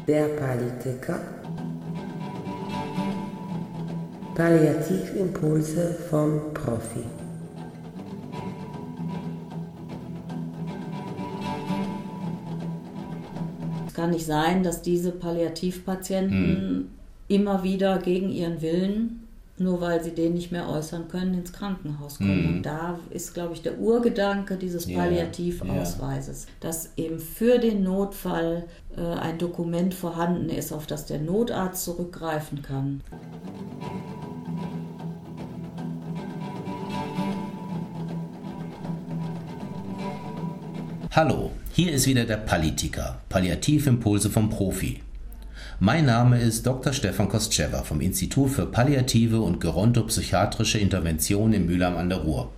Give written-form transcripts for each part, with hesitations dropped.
der Politiker. Palliativimpulse vom Profi. Es kann nicht sein, dass diese Palliativpatienten immer wieder gegen ihren Willen, nur weil sie den nicht mehr äußern können, ins Krankenhaus kommen. Und da ist, glaube ich, der Urgedanke dieses Palliativausweises, dass eben für den Notfall ein Dokument vorhanden ist, auf das der Notarzt zurückgreifen kann. Hallo, hier ist wieder der Politiker, Palliativimpulse vom Profi. Mein Name ist Dr. Stefan Kostschewa vom Institut für Palliative und Gerontopsychiatrische Intervention in Mülheim an der Ruhr.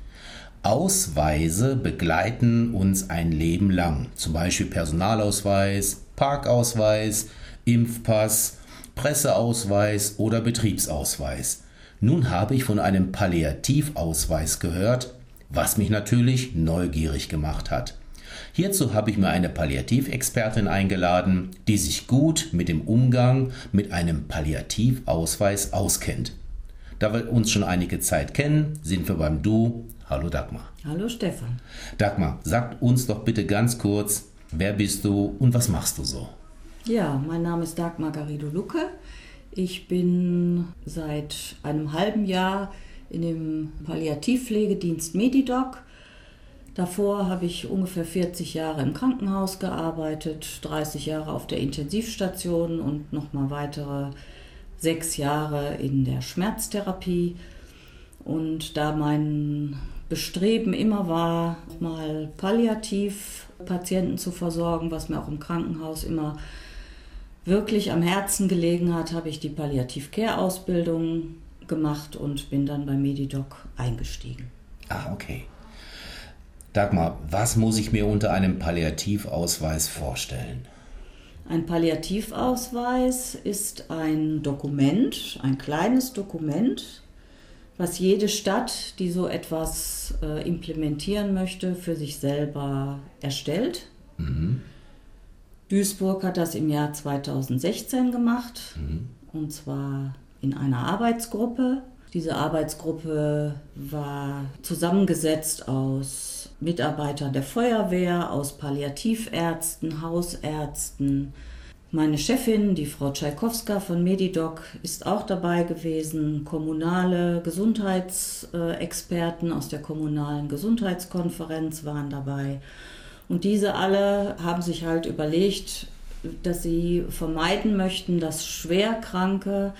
Ausweise begleiten uns ein Leben lang, zum Beispiel Personalausweis, Parkausweis, Impfpass, Presseausweis oder Betriebsausweis. Nun habe ich von einem Palliativausweis gehört, was mich natürlich neugierig gemacht hat. Hierzu habe ich mir eine Palliativexpertin eingeladen, die sich gut mit dem Umgang mit einem Palliativausweis auskennt. Da wir uns schon einige Zeit kennen, sind wir beim Du. Hallo Dagmar. Hallo Stefan. Dagmar, sag uns doch bitte ganz kurz, wer bist du und was machst du so? Ja, mein Name ist Dagmar Garrido-Lucke. Ich bin seit einem halben Jahr in dem Palliativpflegedienst Medidoc. Davor habe ich ungefähr 40 Jahre im Krankenhaus gearbeitet, 30 Jahre auf der Intensivstation und nochmal weitere 6 Jahre in der Schmerztherapie. Und da mein Bestreben immer war, mal palliativ Patienten zu versorgen, was mir auch im Krankenhaus immer wirklich am Herzen gelegen hat, habe ich die Palliativ-Care-Ausbildung gemacht und bin dann bei Medidoc eingestiegen. Ah, okay. Dagmar, was muss ich mir unter einem Palliativausweis vorstellen? Ein Palliativausweis ist ein Dokument, ein kleines Dokument, was jede Stadt, die so etwas implementieren möchte, für sich selber erstellt. Duisburg hat das im Jahr 2016 gemacht, und zwar in einer Arbeitsgruppe. Diese Arbeitsgruppe war zusammengesetzt aus Mitarbeitern der Feuerwehr, aus Palliativärzten, Hausärzten. Meine Chefin, die Frau Tschaikowska von Medidoc, ist auch dabei gewesen. Kommunale Gesundheitsexperten aus der kommunalen Gesundheitskonferenz waren dabei. Und diese alle haben sich halt überlegt, dass sie vermeiden möchten, dass schwerstkranke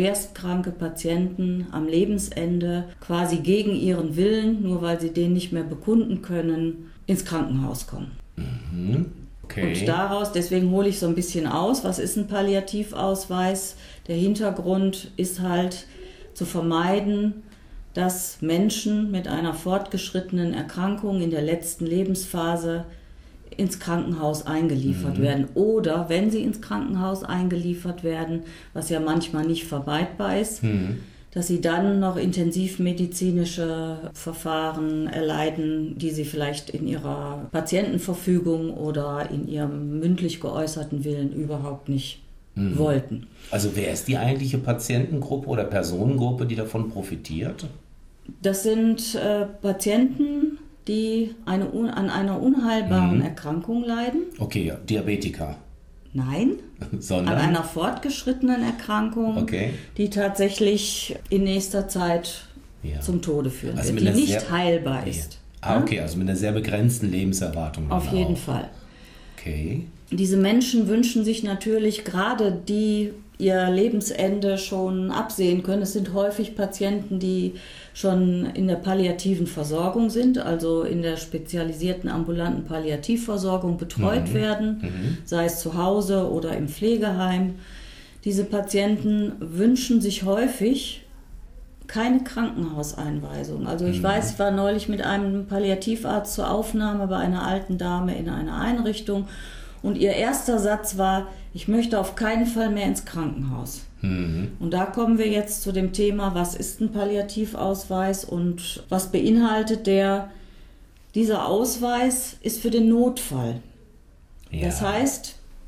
Patienten am Lebensende quasi gegen ihren Willen, nur weil sie den nicht mehr bekunden können, ins Krankenhaus kommen. Okay. Und daraus, deswegen hole ich so ein bisschen aus, was ist ein Palliativausweis? Der Hintergrund ist halt zu vermeiden, dass Menschen mit einer fortgeschrittenen Erkrankung in der letzten Lebensphase ins Krankenhaus eingeliefert werden. Oder wenn sie ins Krankenhaus eingeliefert werden, was ja manchmal nicht vermeidbar ist, dass sie dann noch intensivmedizinische Verfahren erleiden, die sie vielleicht in ihrer Patientenverfügung oder in ihrem mündlich geäußerten Willen überhaupt nicht wollten. Also wer ist die eigentliche Patientengruppe oder Personengruppe, die davon profitiert? Das sind Patienten, die an einer unheilbaren Erkrankung leiden. Okay, ja. Diabetiker. Nein, Sondern? An einer fortgeschrittenen Erkrankung, die tatsächlich in nächster Zeit zum Tode führen wird, die nicht heilbar ist. Okay, also mit einer sehr begrenzten Lebenserwartung. Auf jeden Fall. Okay. Diese Menschen wünschen sich natürlich, gerade die ihr Lebensende schon absehen können. Es sind häufig Patienten, die schon in der palliativen Versorgung sind, also in der spezialisierten ambulanten Palliativversorgung betreut werden, sei es zu Hause oder im Pflegeheim. Diese Patienten wünschen sich häufig keine Krankenhauseinweisung. Also ich weiß, ich war neulich mit einem Palliativarzt zur Aufnahme bei einer alten Dame in einer Einrichtung und ihr erster Satz war: Ich möchte auf keinen Fall mehr ins Krankenhaus. Und da kommen wir jetzt zu dem Thema, was ist ein Palliativausweis und was beinhaltet der? Dieser Ausweis ist für den Notfall. Ja. Das heißt,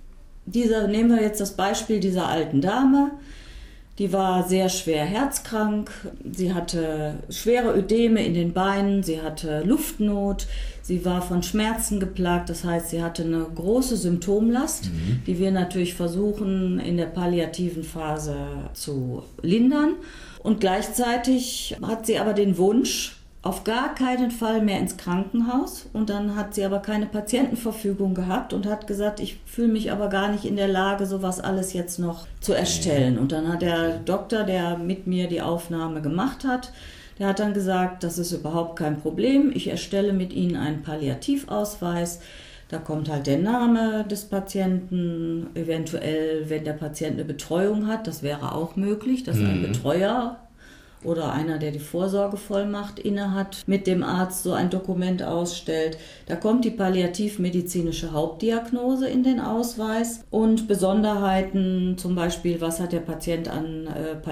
Nehmen wir jetzt das Beispiel dieser alten Dame. Die war sehr schwer herzkrank, sie hatte schwere Ödeme in den Beinen, sie hatte Luftnot, sie war von Schmerzen geplagt, das heißt, sie hatte eine große Symptomlast, die wir natürlich versuchen in der palliativen Phase zu lindern. Und gleichzeitig hat sie aber den Wunsch, auf gar keinen Fall mehr ins Krankenhaus. Und dann hat sie aber keine Patientenverfügung gehabt und hat gesagt, ich fühle mich aber gar nicht in der Lage, sowas alles jetzt noch zu erstellen. Und dann hat der Doktor, der mit mir die Aufnahme gemacht hat, der hat dann gesagt, das ist überhaupt kein Problem. Ich erstelle mit Ihnen einen Palliativausweis. Da kommt halt der Name des Patienten, eventuell, wenn der Patient eine Betreuung hat, das wäre auch möglich, dass ein Betreuer oder einer, der die Vorsorgevollmacht innehat, mit dem Arzt so ein Dokument ausstellt. Da kommt die palliativmedizinische Hauptdiagnose in den Ausweis und Besonderheiten, zum Beispiel, was hat der Patient an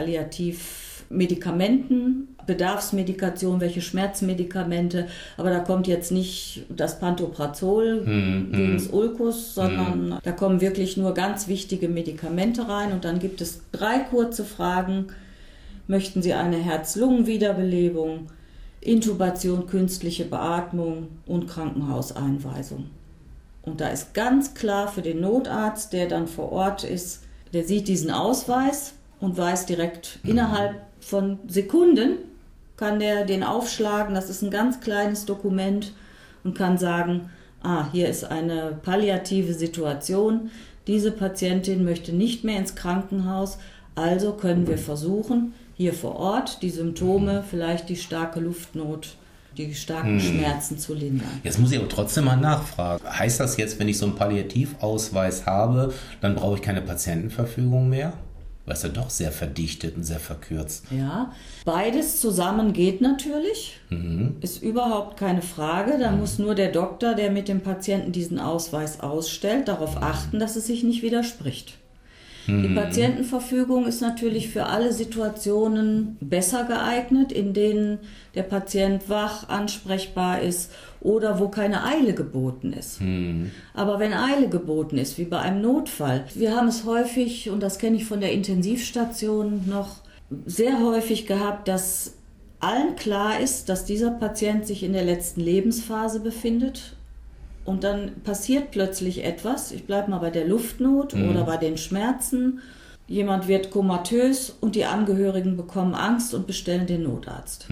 Palliativmedikamenten, Bedarfsmedikation, welche Schmerzmedikamente, aber da kommt jetzt nicht das Pantoprazol gegen das Ulkus, sondern da kommen wirklich nur ganz wichtige Medikamente rein und dann gibt es 3 kurze Fragen. Möchten Sie eine Herz-Lungen-Wiederbelebung, Intubation, künstliche Beatmung und Krankenhauseinweisung? Und da ist ganz klar für den Notarzt, der dann vor Ort ist, der sieht diesen Ausweis und weiß direkt innerhalb von Sekunden, kann der den aufschlagen, das ist ein ganz kleines Dokument und kann sagen, hier ist eine palliative Situation, diese Patientin möchte nicht mehr ins Krankenhaus, also können wir versuchen, hier vor Ort die Symptome, vielleicht die starke Luftnot, die starken Schmerzen zu lindern. Jetzt muss ich aber trotzdem mal nachfragen. Heißt das jetzt, wenn ich so einen Palliativausweis habe, dann brauche ich keine Patientenverfügung mehr? Weil es ja doch sehr verdichtet und sehr verkürzt. Ja, beides zusammen geht natürlich, ist überhaupt keine Frage. Da muss nur der Doktor, der mit dem Patienten diesen Ausweis ausstellt, darauf achten, dass es sich nicht widerspricht. Die Patientenverfügung ist natürlich für alle Situationen besser geeignet, in denen der Patient wach, ansprechbar ist oder wo keine Eile geboten ist. Aber wenn Eile geboten ist, wie bei einem Notfall, wir haben es häufig, und das kenne ich von der Intensivstation noch sehr häufig gehabt, dass allen klar ist, dass dieser Patient sich in der letzten Lebensphase befindet. Und dann passiert plötzlich etwas, ich bleibe mal bei der Luftnot oder bei den Schmerzen, jemand wird komatös und die Angehörigen bekommen Angst und bestellen den Notarzt.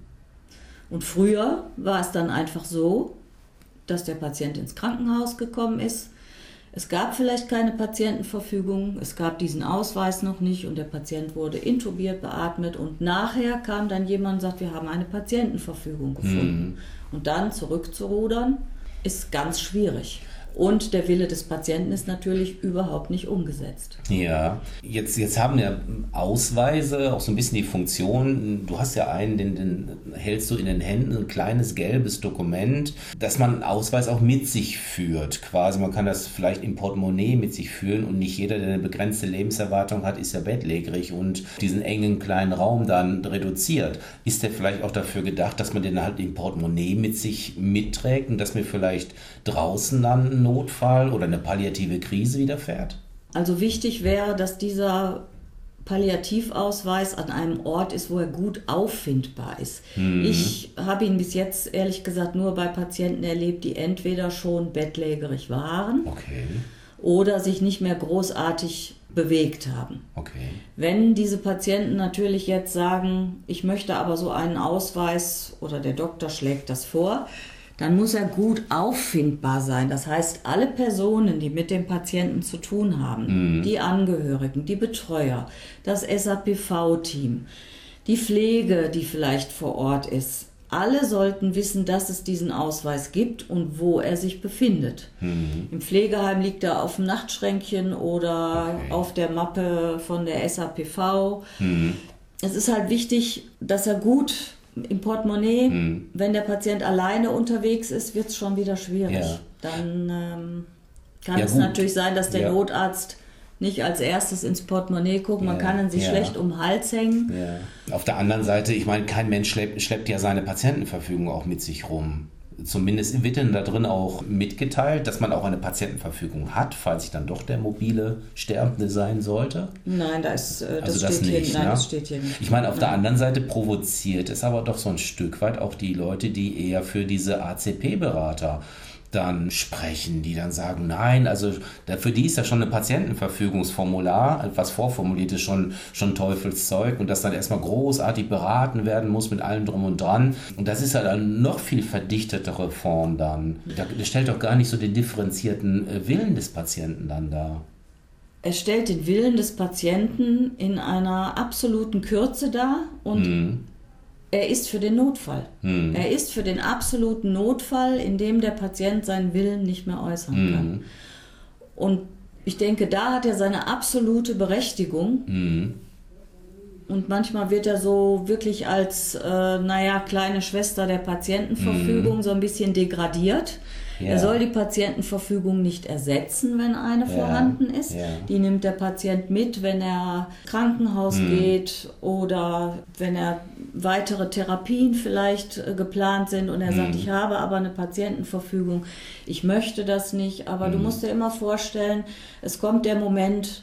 Und früher war es dann einfach so, dass der Patient ins Krankenhaus gekommen ist. Es gab vielleicht keine Patientenverfügung, es gab diesen Ausweis noch nicht und der Patient wurde intubiert, beatmet und nachher kam dann jemand und sagt, wir haben eine Patientenverfügung gefunden. Und dann zurückzurudern, ist ganz schwierig. Und der Wille des Patienten ist natürlich überhaupt nicht umgesetzt. Ja, jetzt haben ja Ausweise auch so ein bisschen die Funktion, du hast ja einen, den hältst du in den Händen, ein kleines gelbes Dokument, dass man einen Ausweis auch mit sich führt. Quasi, man kann das vielleicht im Portemonnaie mit sich führen und nicht jeder, der eine begrenzte Lebenserwartung hat, ist ja bettlägerig und diesen engen kleinen Raum dann reduziert. Ist der vielleicht auch dafür gedacht, dass man den halt im Portemonnaie mit sich mitträgt und dass mir vielleicht draußen dann ein Notfall oder eine palliative Krise widerfährt? Also wichtig wäre, dass dieser Palliativausweis an einem Ort ist, wo er gut auffindbar ist. Ich habe ihn bis jetzt ehrlich gesagt nur bei Patienten erlebt, die entweder schon bettlägerig waren oder sich nicht mehr großartig bewegt haben. Wenn diese Patienten natürlich jetzt sagen, ich möchte aber so einen Ausweis oder der Doktor schlägt das vor, dann muss er gut auffindbar sein. Das heißt, alle Personen, die mit dem Patienten zu tun haben, die Angehörigen, die Betreuer, das SAPV-Team, die Pflege, die vielleicht vor Ort ist, alle sollten wissen, dass es diesen Ausweis gibt und wo er sich befindet. Im Pflegeheim liegt er auf dem Nachtschränkchen oder auf der Mappe von der SAPV. Es ist halt wichtig, dass er gut im Portemonnaie, wenn der Patient alleine unterwegs ist, wird es schon wieder schwierig. Dann kann es natürlich sein, dass der Notarzt nicht als erstes ins Portemonnaie guckt. Man kann ihn sich schlecht um den Hals hängen. Auf der anderen Seite, ich meine, kein Mensch schleppt ja seine Patientenverfügung auch mit sich rum. Zumindest wird dann da drin auch mitgeteilt, dass man auch eine Patientenverfügung hat, falls sich dann doch der mobile Sterbende sein sollte? Nein, das nicht. Das steht hier nicht. Ich meine, auf der anderen Seite provoziert es aber doch so ein Stück weit auch die Leute, die eher für diese ACP-Berater dann sprechen, die dann sagen, nein, also für die ist ja schon ein Patientenverfügungsformular, was vorformuliert ist, schon Teufelszeug und das dann erstmal großartig beraten werden muss mit allem drum und dran. Und das ist ja dann noch viel verdichtetere Form dann. Das stellt doch gar nicht so den differenzierten Willen des Patienten dann dar. Es stellt den Willen des Patienten in einer absoluten Kürze dar und er ist für den Notfall. Er ist für den absoluten Notfall, in dem der Patient seinen Willen nicht mehr äußern kann. Und ich denke, da hat er seine absolute Berechtigung. Und manchmal wird er so wirklich als, kleine Schwester der Patientenverfügung so ein bisschen degradiert. Ja. Er soll die Patientenverfügung nicht ersetzen, wenn eine vorhanden ist. Ja. Die nimmt der Patient mit, wenn er ins Krankenhaus geht oder wenn er weitere Therapien vielleicht geplant sind und er sagt, ich habe aber eine Patientenverfügung, ich möchte das nicht. Aber du musst dir immer vorstellen, es kommt der Moment,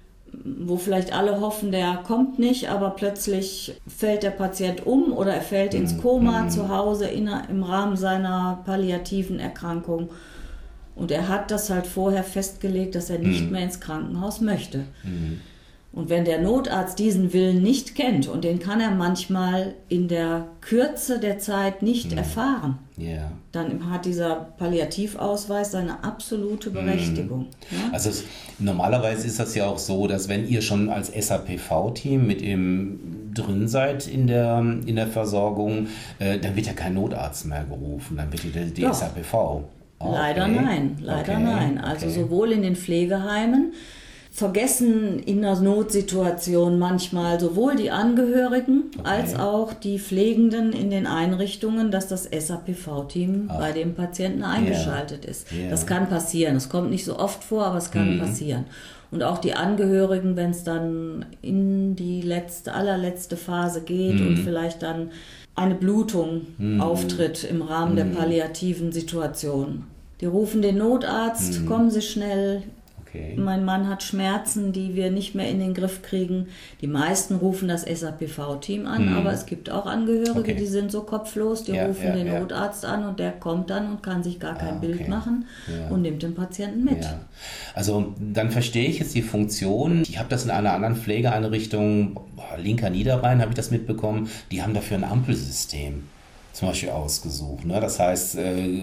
wo vielleicht alle hoffen, der kommt nicht, aber plötzlich fällt der Patient um oder er fällt ins Koma zu Hause im Rahmen seiner palliativen Erkrankung. Und er hat das halt vorher festgelegt, dass er nicht mehr ins Krankenhaus möchte. Und wenn der Notarzt diesen Willen nicht kennt, und den kann er manchmal in der Kürze der Zeit nicht erfahren, dann hat dieser Palliativausweis seine absolute Berechtigung. Ja? Also normalerweise ist das ja auch so, dass wenn ihr schon als SAPV-Team mit ihm drin seid in der Versorgung, dann wird ja kein Notarzt mehr gerufen, dann wird die SAPV. Leider nein. Also sowohl in den Pflegeheimen vergessen in der Notsituation manchmal sowohl die Angehörigen als auch die Pflegenden in den Einrichtungen, dass das SAPV-Team bei dem Patienten eingeschaltet ist. Yeah. Das kann passieren. Es kommt nicht so oft vor, aber es kann passieren. Und auch die Angehörigen, wenn es dann in die allerletzte Phase geht und vielleicht dann eine Blutung auftritt im Rahmen der palliativen Situation. Die rufen den Notarzt, kommen Sie schnell. Okay. Mein Mann hat Schmerzen, die wir nicht mehr in den Griff kriegen. Die meisten rufen das SAPV-Team an, aber es gibt auch Angehörige, die sind so kopflos, die rufen den Notarzt an und der kommt dann und kann sich gar kein Bild machen und nimmt den Patienten mit. Ja. Also dann verstehe ich jetzt die Funktion. Ich habe das in einer anderen Pflegeeinrichtung, linker Niederrhein habe ich das mitbekommen, die haben dafür ein Ampelsystem zum Beispiel ausgesucht. Ne? Das heißt,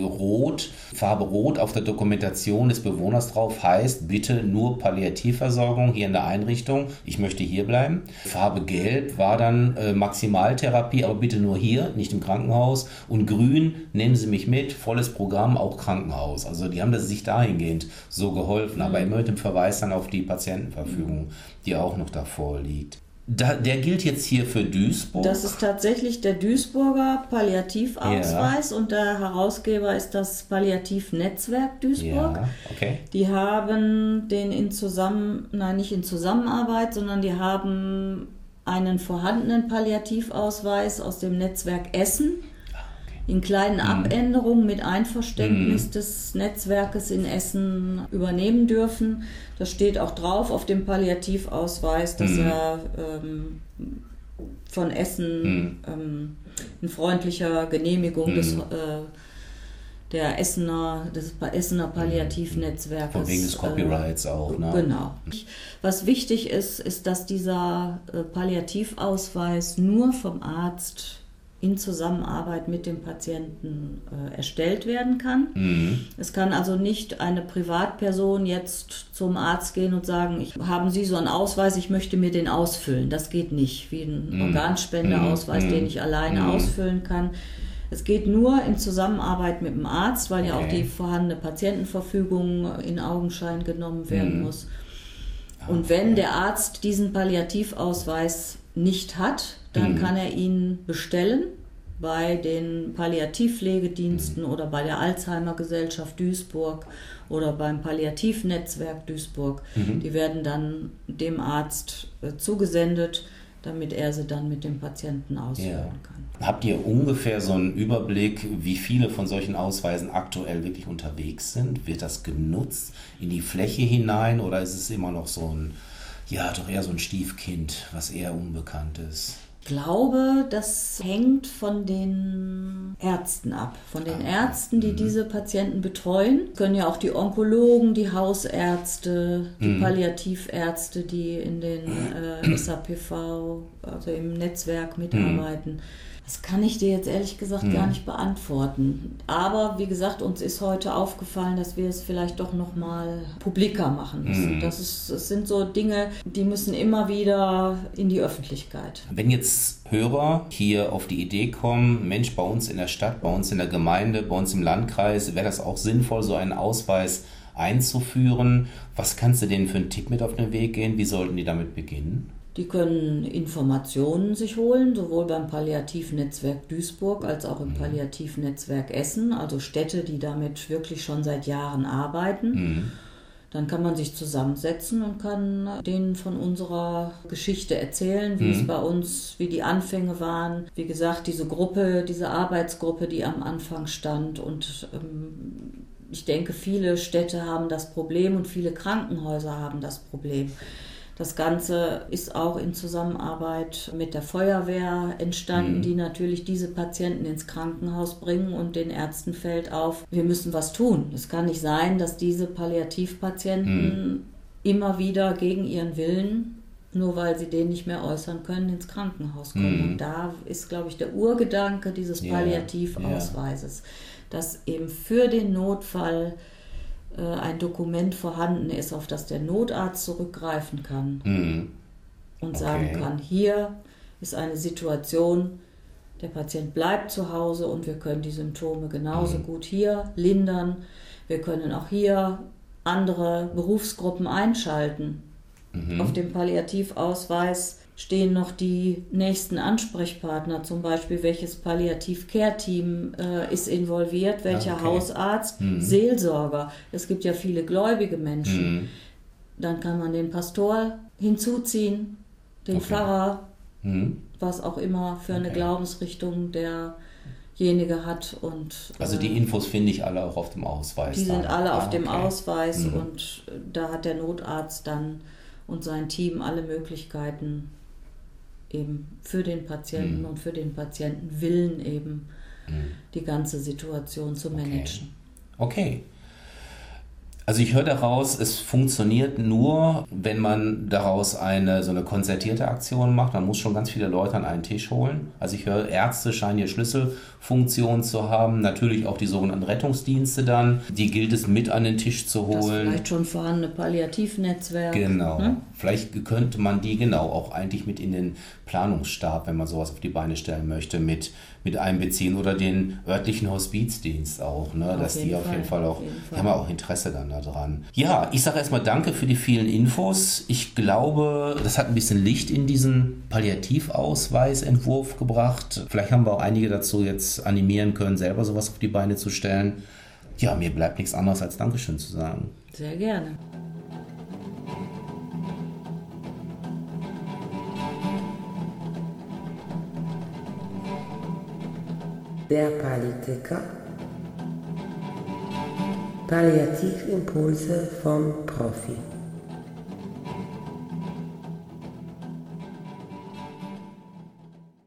Farbe Rot auf der Dokumentation des Bewohners drauf heißt, bitte nur Palliativversorgung hier in der Einrichtung, ich möchte hier bleiben. Farbe Gelb war dann Maximaltherapie, aber bitte nur hier, nicht im Krankenhaus. Und Grün, nehmen Sie mich mit, volles Programm, auch Krankenhaus. Also die haben das sich dahingehend so geholfen, aber immer mit dem Verweis dann auf die Patientenverfügung, die auch noch davor liegt. Der gilt jetzt hier für Duisburg? Das ist tatsächlich der Duisburger Palliativausweis und der Herausgeber ist das Palliativnetzwerk Duisburg. Ja, okay. Die haben den nicht in Zusammenarbeit, sondern die haben einen vorhandenen Palliativausweis aus dem Netzwerk Essen in kleinen Abänderungen mit Einverständnis des Netzwerkes in Essen übernehmen dürfen. Das steht auch drauf auf dem Palliativausweis, dass er von Essen in freundlicher Genehmigung des Essener Palliativnetzwerkes. Von wegen des Copyrights auch, ne? Genau. Was wichtig ist, dass dieser Palliativausweis nur vom Arzt in Zusammenarbeit mit dem Patienten erstellt werden kann. Es kann also nicht eine Privatperson jetzt zum Arzt gehen und sagen, haben Sie so einen Ausweis, ich möchte mir den ausfüllen. Das geht nicht, wie ein Organspendeausweis, den ich alleine ausfüllen kann. Es geht nur in Zusammenarbeit mit dem Arzt, weil ja auch die vorhandene Patientenverfügung in Augenschein genommen werden muss. Und wenn der Arzt diesen Palliativausweis nicht hat, dann kann er ihn bestellen bei den Palliativpflegediensten oder bei der Alzheimer-Gesellschaft Duisburg oder beim Palliativnetzwerk Duisburg. Die werden dann dem Arzt zugesendet. damit er sie dann mit dem Patienten ausführen kann. Habt ihr ungefähr so einen Überblick, wie viele von solchen Ausweisen aktuell wirklich unterwegs sind? Wird das genutzt in die Fläche hinein oder ist es immer noch so ein, doch eher so ein Stiefkind, was eher unbekannt ist? Ich glaube, das hängt von den Ärzten ab. Von den Ärzten, die diese Patienten betreuen. Können ja auch die Onkologen, die Hausärzte, die Palliativärzte, die in den SAPV, also im Netzwerk mitarbeiten. Das kann ich dir jetzt ehrlich gesagt gar nicht beantworten. Aber wie gesagt, uns ist heute aufgefallen, dass wir es vielleicht doch nochmal publiker machen müssen. Das sind so Dinge, die müssen immer wieder in die Öffentlichkeit. Wenn jetzt Hörer hier auf die Idee kommen, Mensch, bei uns in der Stadt, bei uns in der Gemeinde, bei uns im Landkreis, wäre das auch sinnvoll, so einen Ausweis einzuführen. Was kannst du denen für einen Tipp mit auf den Weg gehen? Wie sollten die damit beginnen? Die können Informationen sich holen, sowohl beim Palliativnetzwerk Duisburg als auch im Palliativnetzwerk Essen, also Städte, die damit wirklich schon seit Jahren arbeiten. Dann kann man sich zusammensetzen und kann denen von unserer Geschichte erzählen, wie es bei uns, wie die Anfänge waren. Wie gesagt, diese Gruppe, diese Arbeitsgruppe, die am Anfang stand. Und ich denke, viele Städte haben das Problem und viele Krankenhäuser haben das Problem. Das Ganze ist auch in Zusammenarbeit mit der Feuerwehr entstanden, die natürlich diese Patienten ins Krankenhaus bringen, und den Ärzten fällt auf, wir müssen was tun. Es kann nicht sein, dass diese Palliativpatienten immer wieder gegen ihren Willen, nur weil sie den nicht mehr äußern können, ins Krankenhaus kommen. Und da ist, glaube ich, der Urgedanke dieses Palliativausweises, dass eben für den Notfall ein Dokument vorhanden ist, auf das der Notarzt zurückgreifen kann und sagen kann, hier ist eine Situation, der Patient bleibt zu Hause und wir können die Symptome genauso gut hier lindern. Wir können auch hier andere Berufsgruppen einschalten. Auf dem Palliativausweis stehen noch die nächsten Ansprechpartner, zum Beispiel welches Palliativ-Care-Team ist involviert, welcher Hausarzt, Seelsorger. Es gibt ja viele gläubige Menschen. Dann kann man den Pastor hinzuziehen, den Pfarrer, was auch immer für eine Glaubensrichtung derjenige hat. Und, also die Infos finde ich alle auch auf dem Ausweis. Die sind alle auf dem Ausweis und da hat der Notarzt dann und sein Team alle Möglichkeiten, eben für den Patienten und für den Patientenwillen eben die ganze Situation zu managen. Okay. Also ich höre daraus, es funktioniert nur, wenn man daraus so eine konzertierte Aktion macht. Man muss schon ganz viele Leute an einen Tisch holen. Also ich höre, Ärzte scheinen hier Schlüsselfunktionen zu haben. Natürlich auch die sogenannten Rettungsdienste dann. Die gilt es mit an den Tisch zu holen. Das vielleicht schon vorhandene Palliativnetzwerk. Genau. Vielleicht könnte man die auch eigentlich mit in den Planungsstab, wenn man sowas auf die Beine stellen möchte, mit einbeziehen, oder den örtlichen Hospizdienst auch, ne? Dass die auf jeden Fall auch, die haben auch Interesse dann daran. Ja, ich sage erstmal danke für die vielen Infos. Ich glaube, das hat ein bisschen Licht in diesen Palliativausweisentwurf gebracht. Vielleicht haben wir auch einige dazu jetzt animieren können, selber sowas auf die Beine zu stellen. Ja, mir bleibt nichts anderes als Dankeschön zu sagen. Sehr gerne. Der Pallitheker. Palliativimpulse vom Profi.